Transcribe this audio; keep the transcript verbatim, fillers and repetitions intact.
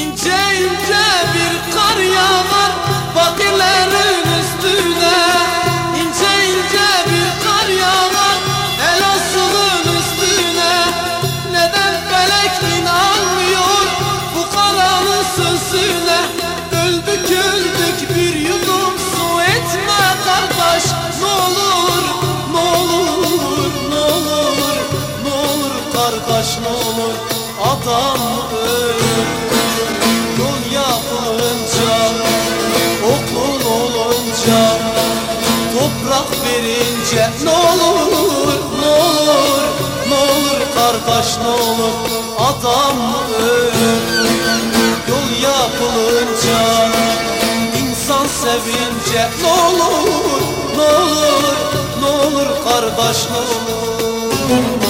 İnce ince bir kar yağar fakirlerin üstüne. İnce ince bir kar yağar Elazığ'ın üstüne. Neden felek inanmıyor bu karanın sözüne? Öldük öldük bir yudum su etme kardeş. Ne olur, ne olur, ne olur, ne olur kardeş, ne olur. Adam ölür yol yapılınca, okul olunca, toprak verince. Ne olur, ne olur, ne olur kardeş, ne olur. Adam ölür yol yapılınca, insan sevince. Ne olur, ne olur, ne olur kardeş, ne olur.